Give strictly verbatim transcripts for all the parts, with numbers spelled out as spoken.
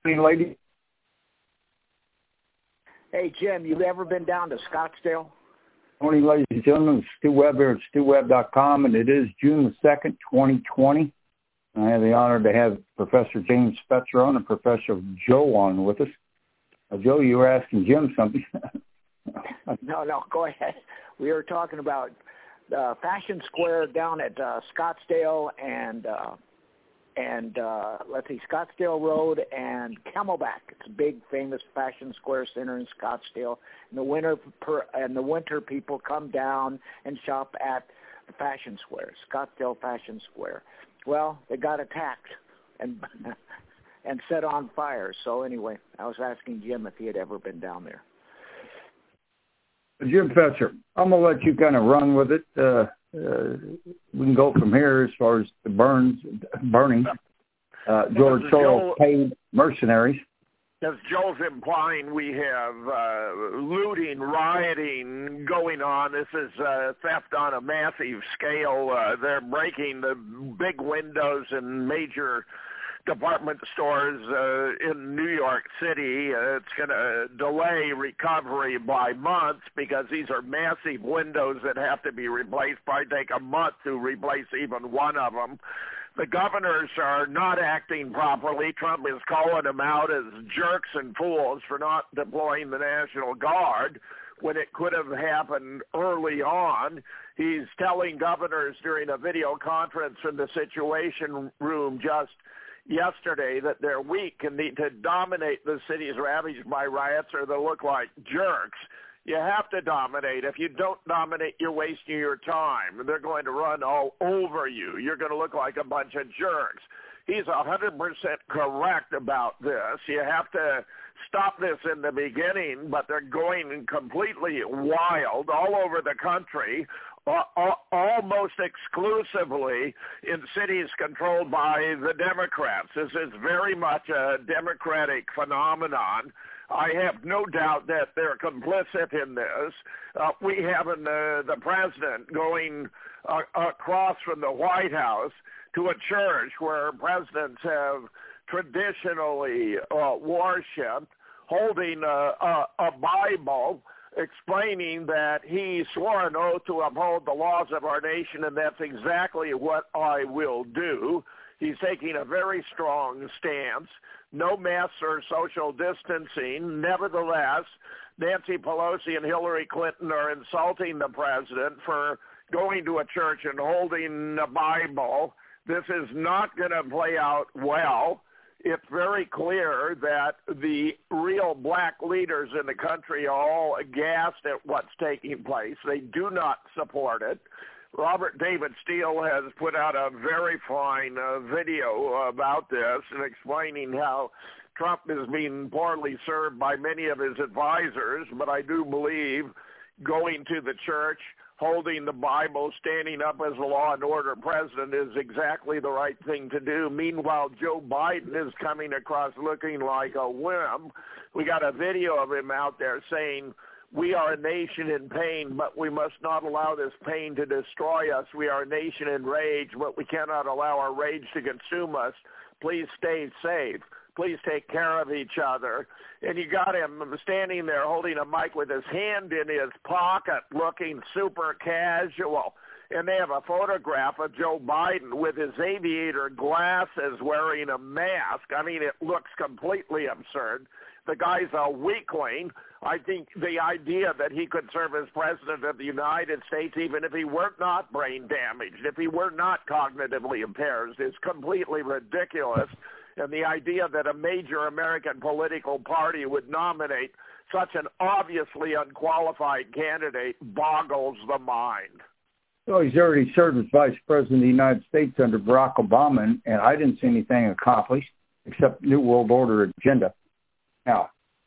Morning, lady. Hey, Jim, you ever been down to Scottsdale? Morning, ladies and gentlemen. Stu Webb here at stu webb dot com, and it is June the second, twenty twenty. I have the honor to have Professor James Fetzer on and Professor Joe on with us. Uh, Joe, you were asking Jim something. no, no, go ahead. We were talking about uh, Fashion Square down at uh, Scottsdale and uh, and uh, let's see, Scottsdale Road and Camelback. It's a big, famous Fashion Square center in Scottsdale. In the winter, per, and the winter people come down and shop at the Fashion Square, Scottsdale Fashion Square. Well, they got attacked and and set on fire. So anyway, I was asking Jim if he had ever been down there. Jim Fetzer, I'm going to let you kind of run with it. Uh, uh, we can go from here as far as the burns, burning. Uh, George Soros paid mercenaries. As Joe's implying, we have uh, looting, rioting going on. This is uh, theft on a massive scale. Uh, they're breaking the big windows in major department stores uh, in New York City. Uh, it's going to delay recovery by months because these are massive windows that have to be replaced. Probably take a month to replace even one of them. The governors are not acting properly. Trump is calling them out as jerks and fools for not deploying the National Guard when it could have happened early on. He's telling governors during a video conference in the Situation Room just yesterday that they're weak and need to dominate the cities ravaged by riots or they'll look like jerks. You have to dominate. If you don't dominate, you're wasting your time. They're going to run all over you. You're going to look like a bunch of jerks. He's one hundred percent correct about this. You have to stop this in the beginning, but they're going completely wild all over the country, almost exclusively in cities controlled by the Democrats. This is very much a Democratic phenomenon. I have no doubt that they're complicit in this. Uh, we have an, uh, the president going uh, across from the White House to a church where presidents have traditionally uh, worshipped, holding a, a, a Bible, explaining that he swore an oath to uphold the laws of our nation, and that's exactly what I will do. He's taking a very strong stance. No masks or social distancing. Nevertheless, Nancy Pelosi and Hillary Clinton are insulting the president for going to a church and holding a Bible. This is not going to play out well. It's very clear that the real black leaders in the country are all aghast at what's taking place. They do not support it. Robert David Steele has put out a very fine uh, video about this and explaining how Trump is being poorly served by many of his advisors, but I do believe going to the church, holding the Bible, standing up as a law and order president is exactly the right thing to do. Meanwhile, Joe Biden is coming across looking like a wimp. We got a video of him out there saying, "We are a nation in pain, but we must not allow this pain to destroy us. We are a nation in rage, but we cannot allow our rage to consume us. Please stay safe. Please take care of each other." And you got him standing there holding a mic with his hand in his pocket, looking super casual. And they have a photograph of Joe Biden with his aviator glasses wearing a mask. I mean, it looks completely absurd. The guy's a weakling. I think the idea that he could serve as president of the United States, even if he were not brain damaged, if he were not cognitively impaired, is completely ridiculous. And the idea that a major American political party would nominate such an obviously unqualified candidate boggles the mind. Well, he's already served as vice president of the United States under Barack Obama, and I didn't see anything accomplished except New World Order agenda. Now,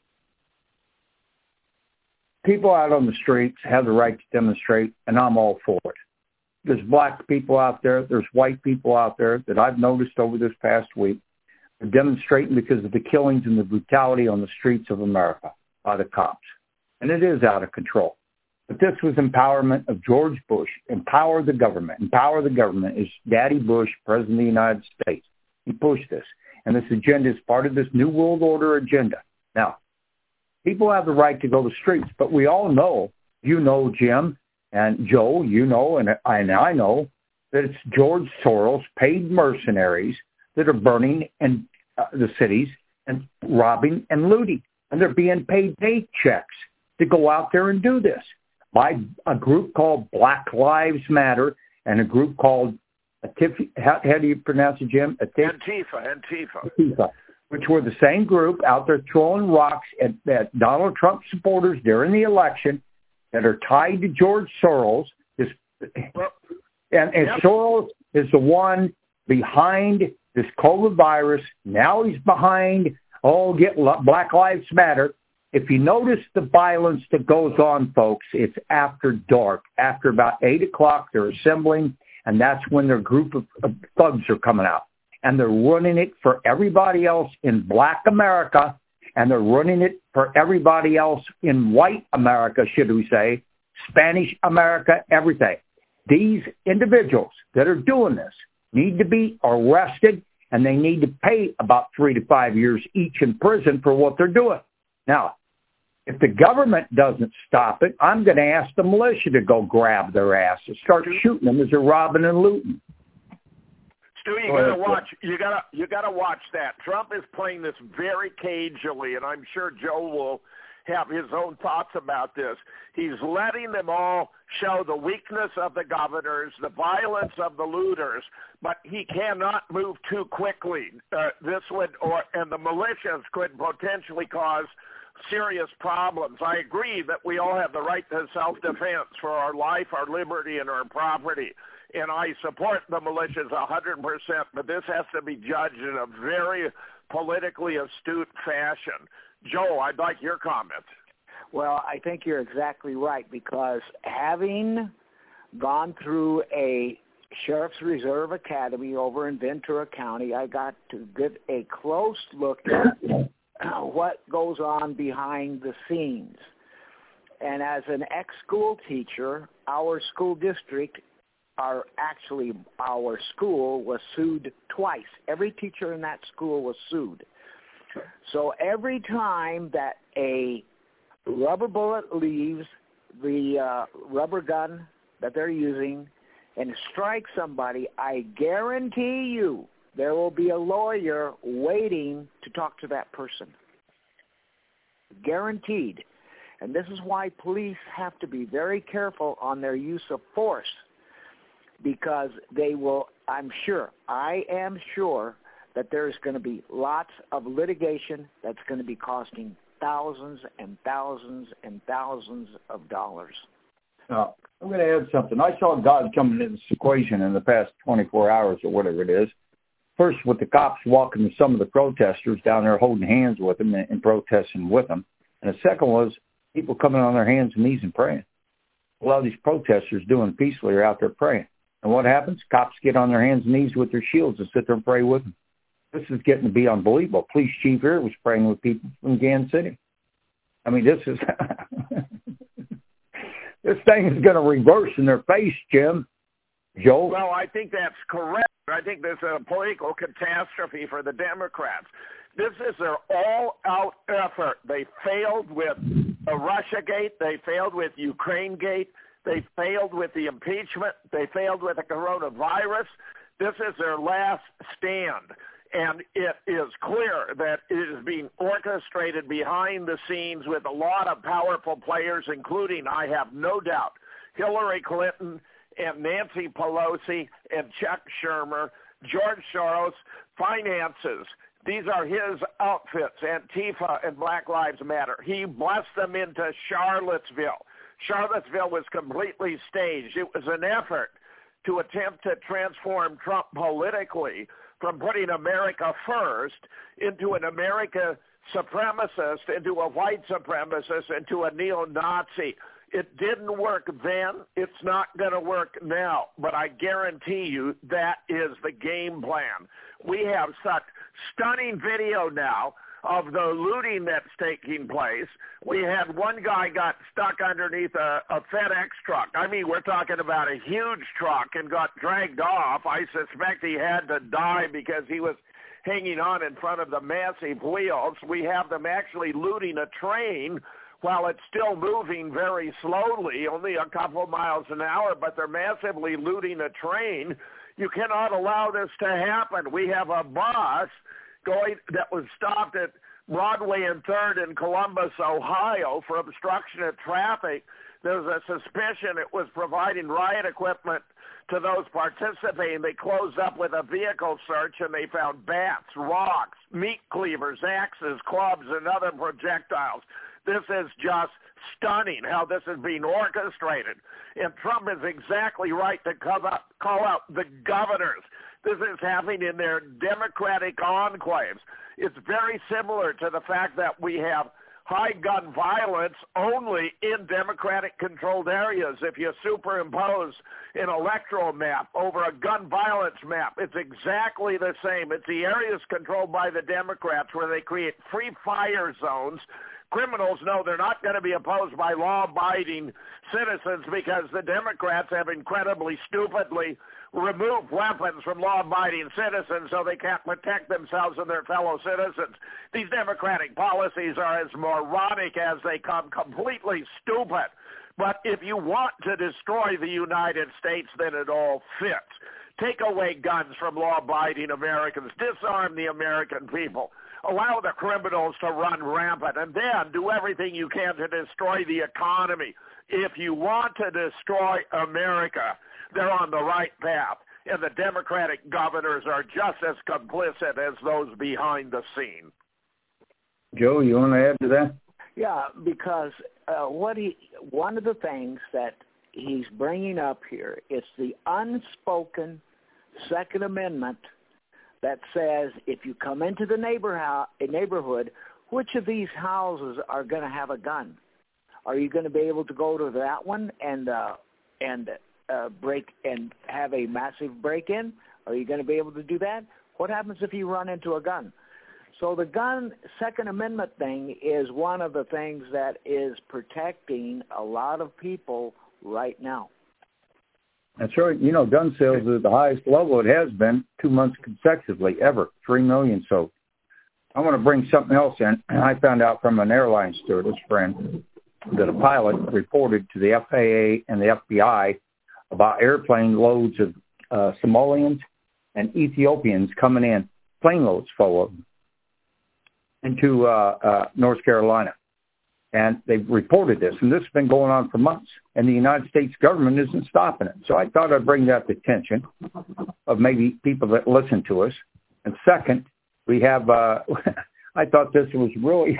people out on the streets have the right to demonstrate, and I'm all for it. There's black people out there. There's white people out there that I've noticed over this past week are demonstrating because of the killings and the brutality on the streets of America by the cops. And it is out of control. But this was empowerment of George Bush. Empower the government. Empower the government is Daddy Bush, President of the United States. He pushed this. and this agenda is part of this New World Order agenda. Now, people have the right to go to the streets, but we all know, you know, Jim and Joe, you know, and I, and I know that it's George Soros paid mercenaries that are burning and uh, the cities and robbing and looting, and they're being paid paychecks to go out there and do this by a group called Black Lives Matter and a group called Atif- how, how do you pronounce it, Jim? Atif- Antifa, Antifa. Antifa, which were the same group out there throwing rocks at, at Donald Trump supporters during the election that are tied to George Soros. This, well, and and yep. Soros is the one behind this COVID virus. Now he's behind, oh, get Black Lives Matter. If you notice the violence that goes on, folks, it's after dark. After about eight o'clock, they're assembling, and that's when their group of, of thugs are coming out. And they're running it for everybody else in Black America, and they're running it for everybody else in white America, should we say, Spanish America, everything. These individuals that are doing this need to be arrested, and they need to pay about three to five years each in prison for what they're doing. Now, if the government doesn't stop it, I'm going to ask the militia to go grab their ass and start shooting them as they're robbing and looting. Stu, you gotta watch. You gotta you gotta watch that. Trump is playing this very cagily, and I'm sure Joe will have his own thoughts about this. He's letting them all show the weakness of the governors, the violence of the looters, but he cannot move too quickly. Uh, this would, or and the militias could potentially cause serious problems. I agree that we all have the right to self-defense for our life, our liberty, and our property. And I support the militias one hundred percent, but this has to be judged in a very politically astute fashion. Joe, I'd like your comments. Well, I think you're exactly right, because having gone through a Sheriff's Reserve Academy over in Ventura County, I got to get a close look at what goes on behind the scenes. And as an ex-school teacher, our school district, our actually our school was sued twice. Every teacher in that school was sued. So every time that a rubber bullet leaves the uh, rubber gun that they're using and strikes somebody, I guarantee you there will be a lawyer waiting to talk to that person. Guaranteed. And this is why police have to be very careful on their use of force, because they will, I'm sure, I am sure that there's going to be lots of litigation that's going to be costing thousands and thousands and thousands of dollars. Now, I'm going to add something. I saw God coming into this equation in the past twenty-four hours or whatever it is. First, with the cops walking to some of the protesters down there holding hands with them and, and protesting with them. And the second was people coming on their hands and knees and praying. A lot of these protesters doing peacefully are out there praying. And what happens? Cops get on their hands and knees with their shields and sit there and pray with them. This is getting to be unbelievable. Police chief here was praying with people from Kansas City. I mean, this is this thing is going to reverse in their face, Jim. Joe? Well, I think that's correct. I think this is a political catastrophe for the Democrats. This is their all-out effort. They failed with the Russiagate. They failed with Ukrainegate. They failed with the impeachment. They failed with the coronavirus. This is their last stand. And it is clear that it is being orchestrated behind the scenes with a lot of powerful players, including, I have no doubt, Hillary Clinton and Nancy Pelosi and Chuck Schumer, George Soros, finances. These are his outfits, Antifa and Black Lives Matter. He blessed them into Charlottesville. Charlottesville was completely staged. It was an effort to attempt to transform Trump politically from putting America first into an America supremacist, into a white supremacist, into a neo-Nazi. It didn't work then. It's not going to work now. But I guarantee you that is the game plan. We have such stunning video now of the looting that's taking place. We had one guy got stuck underneath a, a FedEx truck. I mean, we're talking about a huge truck, and got dragged off. I suspect he had to die because he was hanging on in front of the massive wheels. We have them actually looting a train while it's still moving very slowly, only a couple miles an hour, but they're massively looting a train. You cannot allow this to happen. We have a bus going that was stopped at Broadway and third in Columbus, Ohio for obstruction of traffic. There's a suspicion it was providing riot equipment to those participating. They closed up with a vehicle search and they found bats, rocks, meat cleavers, axes, clubs, and other projectiles. This is just stunning how this is being orchestrated. And Trump is exactly right to come up, call out the governors. This is happening in their Democratic enclaves. It's very similar to the fact that we have high gun violence only in Democratic-controlled areas. If you superimpose an electoral map over a gun violence map, it's exactly the same. It's the areas controlled by the Democrats where they create free fire zones. Criminals know they're not going to be opposed by law-abiding citizens because the Democrats have incredibly stupidly removed weapons from law-abiding citizens so they can't protect themselves and their fellow citizens. These Democratic policies are as moronic as they come, completely stupid. But if you want to destroy the United States, then it all fits. Take away guns from law-abiding Americans. Disarm the American people. Allow the criminals to run rampant, and then do everything you can to destroy the economy. If you want to destroy America, they're on the right path, and the Democratic governors are just as complicit as those behind the scene. Joe, you want to add to that? Yeah, because uh, what he one of the things that he's bringing up here is the unspoken Second Amendment that says if you come into the neighbor ho- a neighborhood, which of these houses are going to have a gun? Are you going to be able to go to that one and uh, and uh, break and have a massive break-in? Are you going to be able to do that? What happens if you run into a gun? So the gun Second Amendment thing is one of the things that is protecting a lot of people right now. That's right. You know, gun sales are at the highest level it has been two months consecutively, ever. Three million sold. I want to bring something else in. I found out from an airline stewardess friend that a pilot reported to the F A A and the F B I about airplane loads of uh, Somalians and Ethiopians coming in, plane loads full of them, into uh, uh, North Carolina. And they've reported this, and this has been going on for months, and the United States government isn't stopping it. So I thought I'd bring that to attention of maybe people that listen to us. And second, we have, uh, I thought this was really,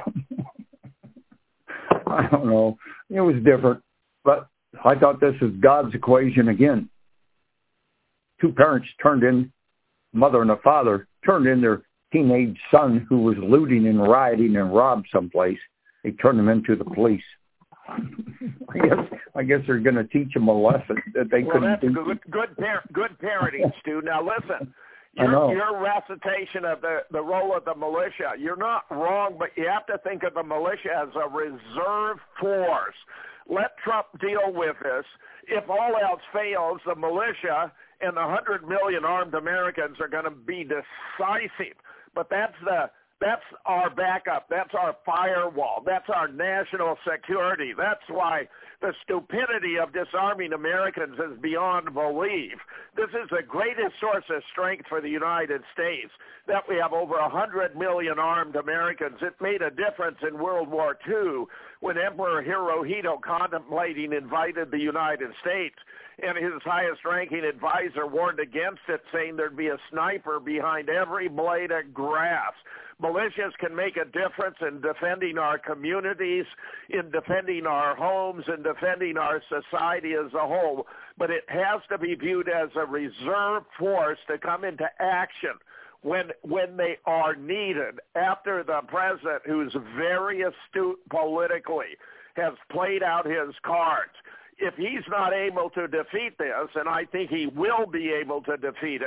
I don't know, it was different, but I thought this was God's equation again. Two parents turned in, mother and a father, turned in their teenage son who was looting and rioting and robbed someplace. They turned him into the police. I guess I guess they're going to teach them a lesson that they well, couldn't that's teach. good, good, par- good parenting, Stu. Now listen, your, your recitation of the, the role of the militia, you're not wrong, but you have to think of the militia as a reserve force. Let Trump deal with this. If all else fails, the militia and the one hundred million armed Americans are going to be decisive. But that's the That's our backup. That's our firewall. That's our national security. That's why the stupidity of disarming Americans is beyond belief. This is the greatest source of strength for the United States, that we have over one hundred million armed Americans. It made a difference in World War Two when Emperor Hirohito, contemplating, invited the United States, and his highest-ranking advisor warned against it, saying there'd be a sniper behind every blade of grass. Militias can make a difference in defending our communities, in defending our homes, in defending our society as a whole, but it has to be viewed as a reserve force to come into action when when they are needed, after the president, who's very astute politically, has played out his cards. If he's not able to defeat this, and I think he will be able to defeat it,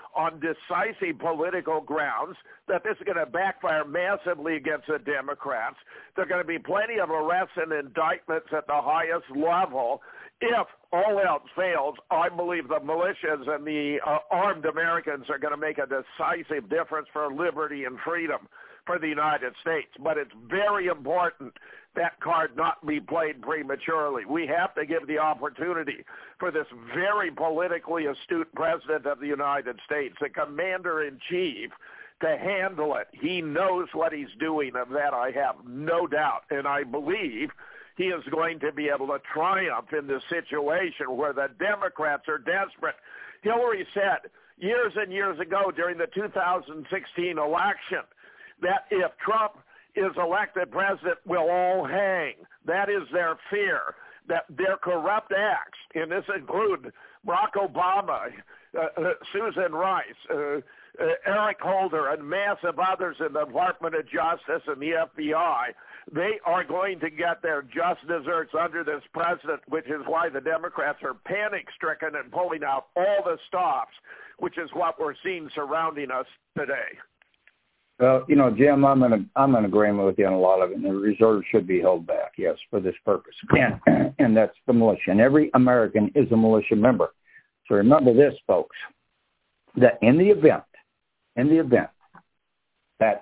on decisive political grounds, that this is going to backfire massively against the Democrats. There are going to be plenty of arrests and indictments at the highest level. If all else fails, I believe the militias and the uh, armed Americans are going to make a decisive difference for liberty and freedom for the United States. But it's very important that card not be played prematurely. We have to give the opportunity for this very politically astute president of the United States, the commander-in-chief, to handle it. He knows what he's doing, of that I have no doubt. And I believe he is going to be able to triumph in this situation where the Democrats are desperate. Hillary said years and years ago during the two thousand sixteen election that if Trump is elected president, we'll all hang. That is their fear, that their corrupt acts, and this include Barack Obama, uh, uh, Susan Rice, uh, uh, Eric Holder, and massive others in the Department of Justice and the F B I, they are going to get their just desserts under this president, which is why the Democrats are panic-stricken and pulling out all the stops, which is what we're seeing surrounding us today. Well, you know, Jim, I'm in I'm in agreement with you on a lot of it. And the reserves should be held back, yes, for this purpose. And, and that's the militia. And every American is a militia member. So remember this, folks, that in the event, in the event that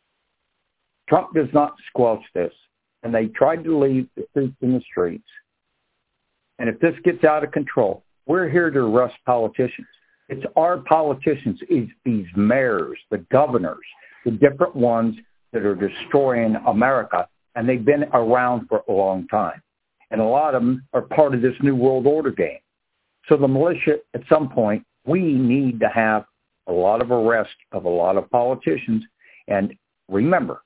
Trump does not squelch this, and they tried to leave the troops in the streets, and if this gets out of control, we're here to arrest politicians. It's our politicians, it's these mayors, the governors, the different ones that are destroying America, and they've been around for a long time. And a lot of them are part of this New World Order game. So the militia, at some point, we need to have a lot of arrest of a lot of politicians. And remember,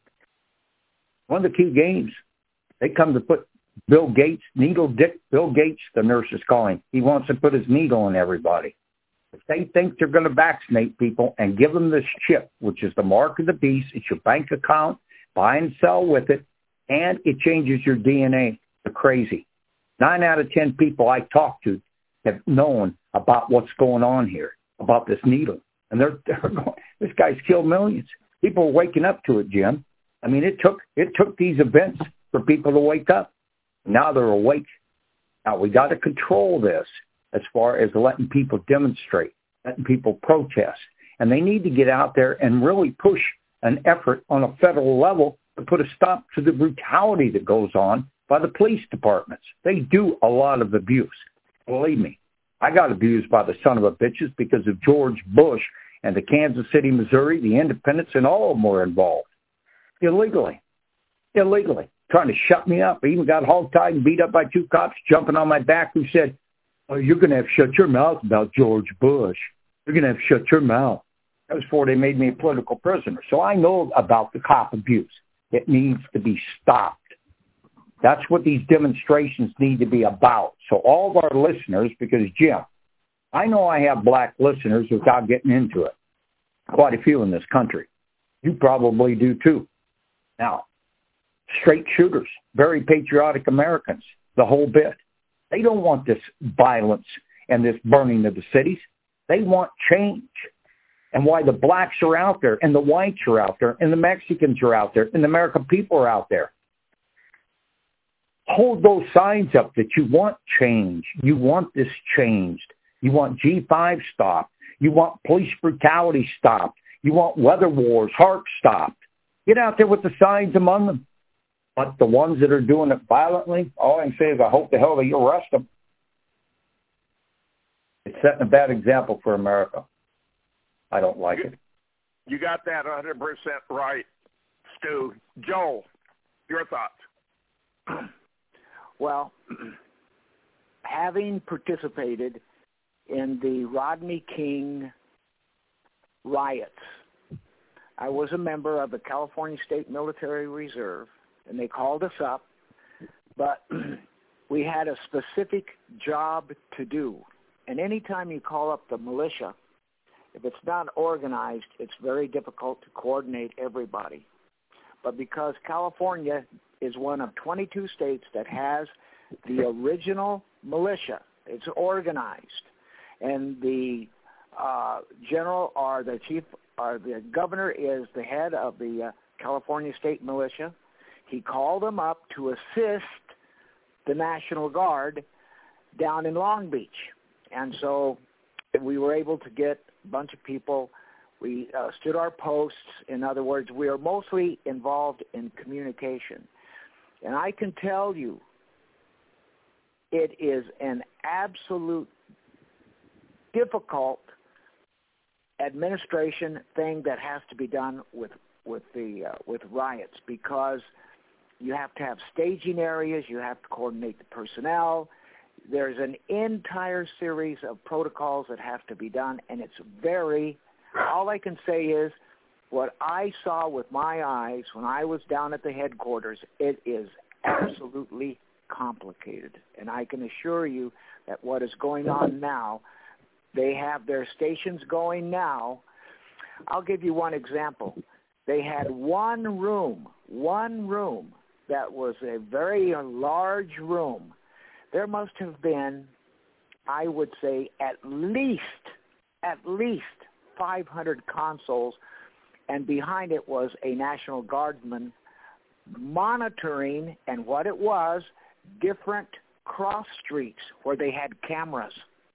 one of the key games, they come to put Bill Gates, needle dick, Bill Gates, the nurse is calling. He wants to put his needle in everybody. If they think they're going to vaccinate people and give them this chip, which is the mark of the beast, it's your bank account, buy and sell with it, and it changes your D N A, they're crazy. Nine out of ten people I talk to have known about what's going on here, about this needle. And they're, they're going, this guy's killed millions. People are waking up to it, Jim. I mean, it took it took these events for people to wake up. Now they're awake. Now we got to control this as far as letting people demonstrate, letting people protest. And they need to get out there and really push an effort on a federal level to put a stop to the brutality that goes on by the police departments. They do a lot of abuse. Believe me, I got abused by the son of a bitches because of George Bush and the Kansas City, Missouri, the independents, and all of them were involved. Illegally. Illegally. Trying to shut me up. I even got hogtied and beat up by two cops jumping on my back who said, oh, you're going to have to shut your mouth about George Bush. You're going to have to shut your mouth. That was before they made me a political prisoner. So I know about the cop abuse. It needs to be stopped. That's what these demonstrations need to be about. So all of our listeners, because, Jim, I know I have black listeners without getting into it. Quite a few in this country. You probably do, too. Now, straight shooters, very patriotic Americans, the whole bit. They don't want this violence and this burning of the cities. They want change. And why the blacks are out there and the whites are out there and the Mexicans are out there and the American people are out there. Hold those signs up that you want change. You want this changed. You want G five stopped. You want police brutality stopped. You want weather wars, HAARP stopped. Get out there with the signs among them. But the ones that are doing it violently, all I can say is I hope the hell that you arrest them. It's setting a bad example for America. I don't like you, it. You got that one hundred percent right, Stu. Joel, your thoughts? Well, having participated in the Rodney King riots, I was a member of the California State Military Reserve, and they called us up, but we had a specific job to do. And anytime you call up the militia, if it's not organized, it's very difficult to coordinate everybody. But because California is one of twenty-two states that has the original militia, it's organized, and the uh, general or the chief or the governor is the head of the uh, California State Militia. He called them up to assist the National Guard down in Long Beach. And so we were able to get a bunch of people. We uh, stood our posts. In other words, we are mostly involved in communication. And I can tell you, it is an absolute difficult administration thing that has to be done with with the uh, with riots, because you have to have staging areas, you have to coordinate the personnel. There's an entire series of protocols that have to be done, and it's very, all I can say is what I saw with my eyes when I was down at the headquarters, it is absolutely complicated. And I can assure you that what is going on now, they have their stations going now. I'll give you one example. They had one room, one room that was a very large room. There must have been, I would say, at least, at least five hundred consoles, and behind it was a National Guardsman monitoring, and what it was, different cross streets where they had cameras.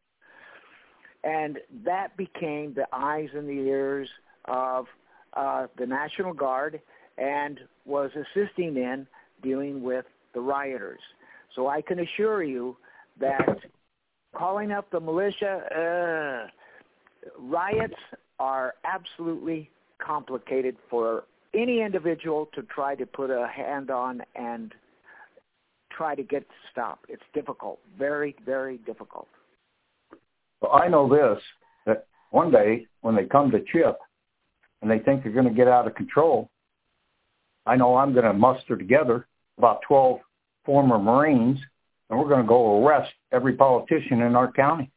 And that became the eyes and the ears of uh, the National Guard and was assisting in dealing with the rioters. So I can assure you that calling up the militia, uh, riots are absolutely complicated for any individual to try to put a hand on and try to get to stop. It's difficult, very, very difficult. Well, I know this, that one day when they come to Chip and they think they're going to get out of control, I know I'm going to muster together about twelve former Marines, and we're going to go arrest every politician in our county.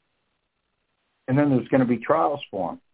And then there's going to be trials for them.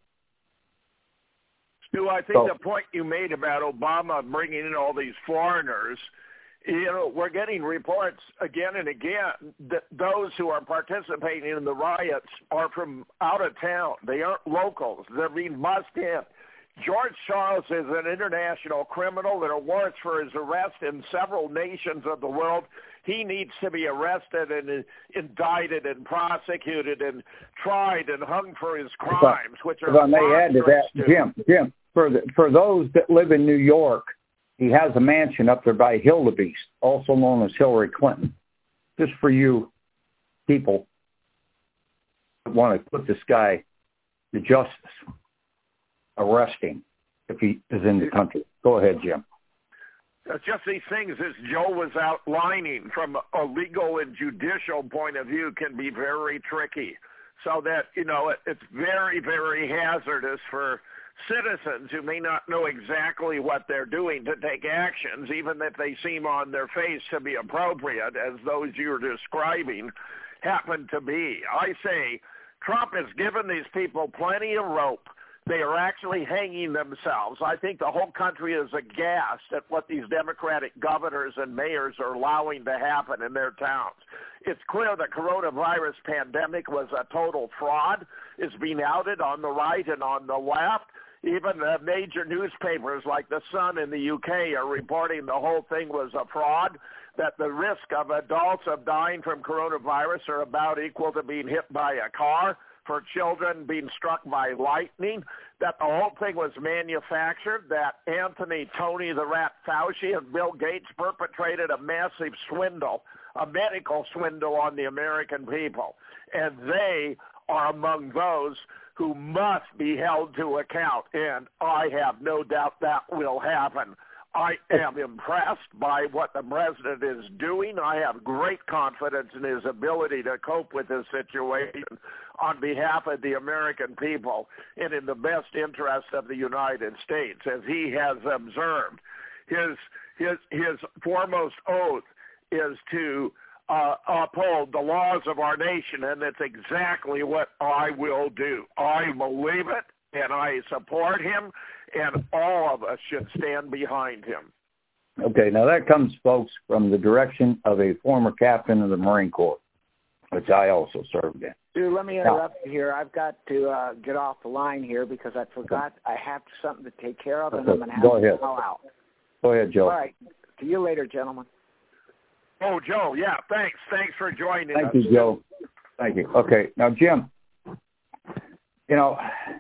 Stu, I think so, the point you made about Obama bringing in all these foreigners, you know, we're getting reports again and again that those who are participating in the riots are from out of town. They aren't locals. They're being bussed in. George Soros is an international criminal. There are warrants for his arrest in several nations of the world. He needs to be arrested and indicted and prosecuted and tried and hung for his crimes, which are. If I may add to that, Jim, Jim, for the, for those that live in New York, he has a mansion up there by Hildebeest, also known as Hillary Clinton. Just for you people that want to put this guy to justice. Arrest him if he is in the country. Go ahead, Jim. Just these things, as Joe was outlining, from a legal and judicial point of view, can be very tricky. So that, you know, it, it's very, very hazardous for citizens who may not know exactly what they're doing to take actions, even if they seem on their face to be appropriate, as those you're describing happen to be. I say Trump has given these people plenty of rope. They are actually hanging themselves. I think the whole country is aghast at what these Democratic governors and mayors are allowing to happen in their towns. It's clear the coronavirus pandemic was a total fraud. It's being outed on the right and on the left. Even the major newspapers like The Sun in the U K are reporting the whole thing was a fraud, that the risk of adults of dying from coronavirus are about equal to being hit by a car, for children being struck by lightning, that the whole thing was manufactured, that Anthony, Tony the Rat Fauci, and Bill Gates perpetrated a massive swindle, a medical swindle on the American people. And they are among those who must be held to account, and I have no doubt that will happen. I am impressed by what the president is doing. I have great confidence in his ability to cope with this situation on behalf of the American people and in the best interest of the United States, as he has observed. His his his foremost oath is to uh, uphold the laws of our nation, and that's exactly what I will do. I believe it, and I support him, and all of us should stand behind him. Okay, now that comes, folks, from the direction of a former captain of the Marine Corps. which I also served in. Dude, let me interrupt you here. I've got to uh, get off the line here because I forgot I have something to take care of, and Okay. I'm going to have Go to ahead. bow out. Go ahead, Joe. All right. See you later, gentlemen. Oh, Joe, yeah, thanks. Thanks for joining Thank us. you, Joe. Thank you. Okay, now, Jim, you know,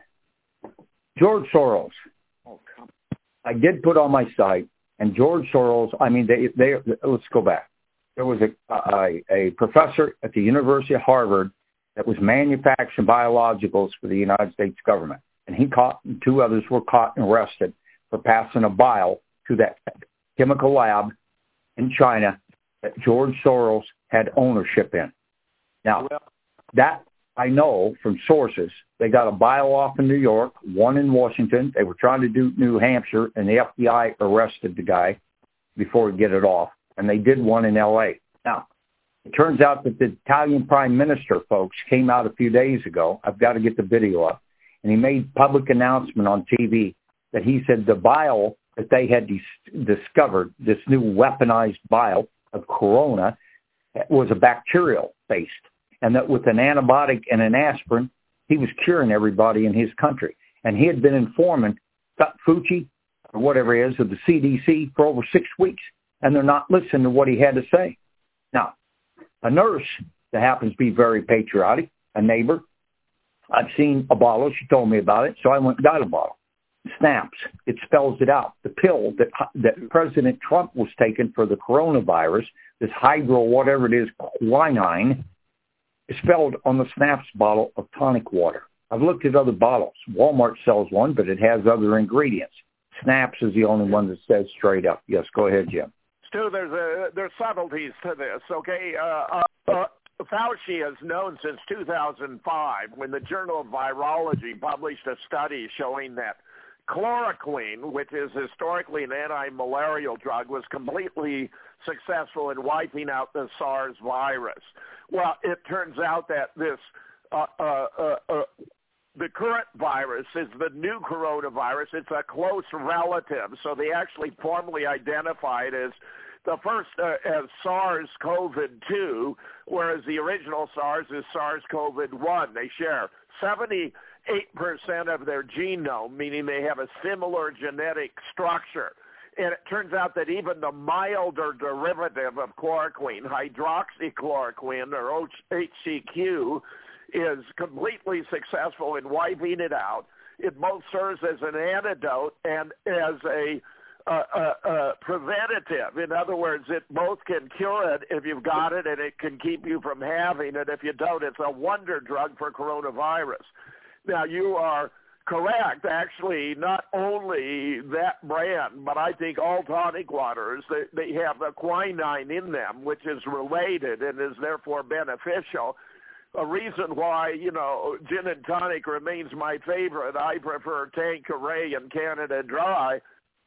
George Soros, Oh, come I did put on my site, and George Soros, I mean, they, they let's go back. There was a, a, a professor at the University of Harvard that was manufacturing biologicals for the United States government, and he caught, and two others were caught and arrested for passing a bile to that chemical lab in China that George Soros had ownership in. Now, that I know from sources. They got a bile off in New York, one in Washington. They were trying to do New Hampshire, and the F B I arrested the guy before he get it off. And they did one in L A. Now, it turns out that the Italian prime minister, folks, came out a few days ago. I've got to get the video up. And he made public announcement on T V that he said the bile that they had dis- discovered, this new weaponized bile of corona, was a bacterial based. And that with an antibiotic and an aspirin, he was curing everybody in his country. And he had been informing Fauci, or whatever it is, of the C D C for over six weeks. And they're not listening to what he had to say. Now, a nurse that happens to be very patriotic, a neighbor, I've seen a bottle. She told me about it, so I went and got a bottle. Snaps. It spells it out. The pill that that President Trump was taking for the coronavirus, this hydro, whatever it is, quinine, is spelled on the Snaps bottle of tonic water. I've looked at other bottles. Walmart sells one, but it has other ingredients. Snaps is the only one that says straight up. Yes, go ahead, Jim. Stu, there's a, there's subtleties to this, okay? Uh, uh, uh, Fauci has known since two thousand five when the Journal of Virology published a study showing that chloroquine, which is historically an anti-malarial drug, was completely successful in wiping out the SARS virus. Well, it turns out that this uh, uh, uh, uh, the current virus is the new coronavirus. It's a close relative, so they actually formally identify it as the first uh, as SARS-C o V two, whereas the original SARS is SARS-C o V one. They share seventy-eight percent of their genome, meaning they have a similar genetic structure. And it turns out that even the milder derivative of chloroquine, hydroxychloroquine, or H C Q, is completely successful in wiping it out. It both serves as an antidote and as a uh, uh, uh, preventative. In other words, it both can cure it if you've got it, and it can keep you from having it if you don't. It's a wonder drug for coronavirus. Now, you are correct. Actually, not only that brand, but I think all tonic waters, they, they have the quinine in them, which is related and is therefore beneficial. A reason why, you know, gin and tonic remains my favorite. I prefer Tanqueray and Canada Dry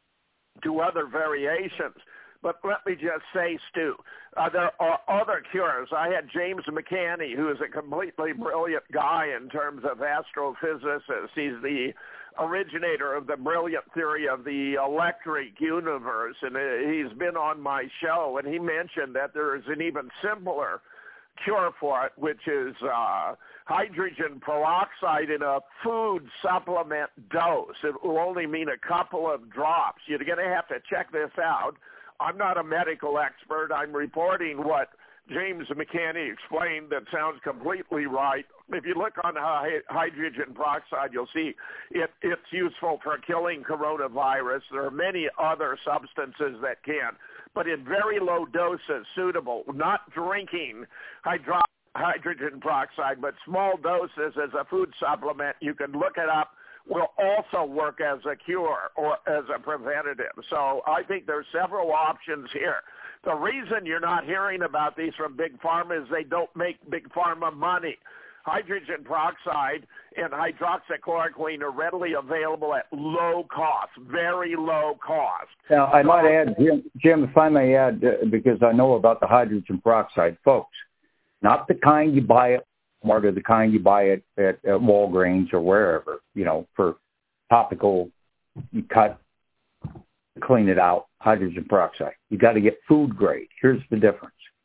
to other variations. But let me just say, Stu, uh, there are other cures. I had James McCanney, who is a completely brilliant guy in terms of astrophysicists. He's the originator of the brilliant theory of the electric universe, and he's been on my show, and he mentioned that there is an even simpler cure for it, which is uh, hydrogen peroxide in a food supplement dose. It will only mean a couple of drops. You're going to have to check this out. I'm not a medical expert. I'm reporting what James McCanney explained that sounds completely right. If you look on hydrogen peroxide, you'll see it, it's useful for killing coronavirus. There are many other substances that can, but in very low doses, suitable, not drinking hydro- hydrogen peroxide, but small doses as a food supplement. You can look it up. Will also work as a cure or as a preventative. So I think there's several options here. The reason you're not hearing about these from Big Pharma is they don't make Big Pharma money. Hydrogen peroxide and hydroxychloroquine are readily available at low cost, very low cost. Now, I so, might add, Jim, Jim, if I may add, uh, because I know about the hydrogen peroxide, folks, not the kind you buy at Walmart or the kind you buy at, at, at Walgreens or wherever, you know, for topical, you cut, clean it out, hydrogen peroxide. You got to get food grade. Here's the difference.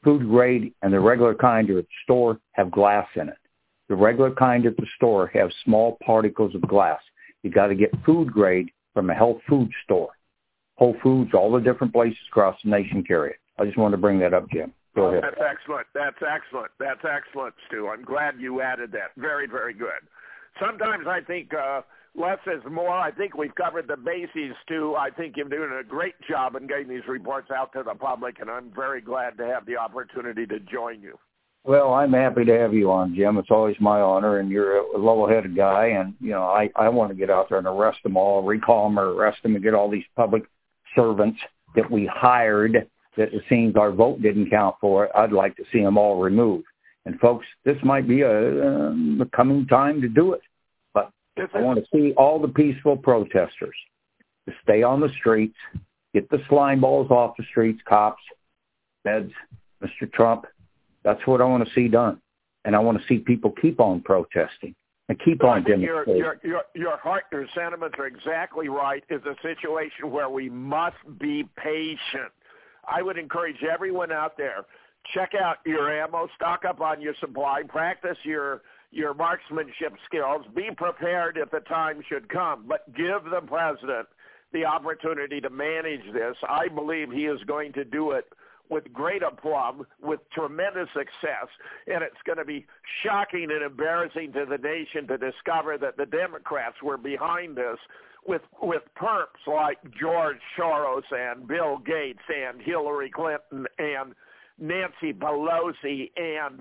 food grade and the regular kind at the store have glass in it. The regular kind at the store have small particles of glass. You got to get food grade from a health food store. Whole Foods, all the different places across the nation carry it. I just wanted to bring that up, Jim. Go ahead. That's excellent. That's excellent. That's excellent, Stu. I'm glad you added that. Very, very good. Sometimes I think uh, less is more. I think we've covered the bases, Stu. I think you're doing a great job in getting these reports out to the public, and I'm very glad to have the opportunity to join you. Well, I'm happy to have you on, Jim. It's always my honor, and you're a level-headed guy, and, you know, I, I want to get out there and arrest them all, recall them or arrest them and get all these public servants that we hired that it seems our vote didn't count for. I'd like to see them all removed. And, folks, this might be a, um, a coming time to do it. But I want to see all the peaceful protesters to stay on the streets, get the slime balls off the streets, cops, feds, Mister Trump. That's what I want to see done. And I want to see people keep on protesting and keep so on I think demonstrating. Your, your, your, your heart, your sentiments are exactly right. It's a situation where we must be patient. I would encourage everyone out there, check out your ammo, stock up on your supply, practice your your marksmanship skills, be prepared if the time should come, but give the president the opportunity to manage this. I believe he is going to do it with great aplomb, with tremendous success, and it's going to be shocking and embarrassing to the nation to discover that the Democrats were behind this with with perps like George Soros and Bill Gates and Hillary Clinton and Nancy Pelosi and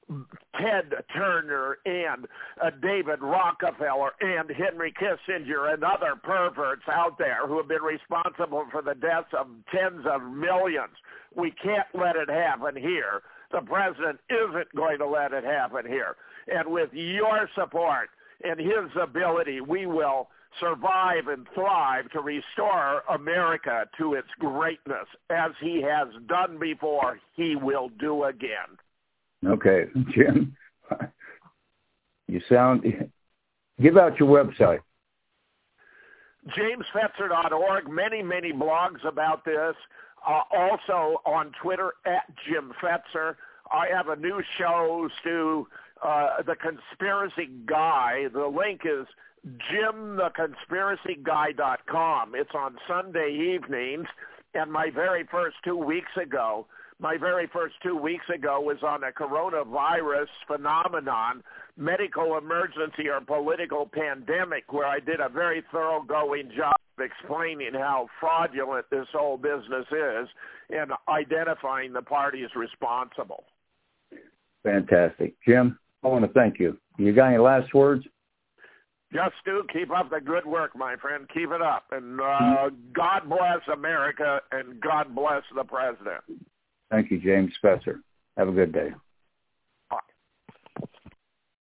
Ted Turner and uh, David Rockefeller and Henry Kissinger and other perverts out there who have been responsible for the deaths of tens of millions. We can't let it happen here. The president isn't going to let it happen here. And with your support and his ability, we will survive and thrive to restore America to its greatness. As he has done before, he will do again. Okay, Jim, you sound, give out your website. James Fetzer dot org, many, many blogs about this. Uh, also on Twitter, at Jim Fetzer. I have a new show, Stu, uh, The Conspiracy Guy. The link is jim the conspiracy guy dot com. It's on Sunday evenings, and my very first two weeks ago, My very first two weeks ago was on a coronavirus phenomenon, medical emergency or political pandemic, where I did a very thoroughgoing job of explaining how fraudulent this whole business is and identifying the parties responsible. Fantastic. Jim, I want to thank you. You got any last words? Just do keep up the good work, my friend. Keep it up. And uh, God bless America, and God bless the president. Thank you, James Fetzer. Have a good day.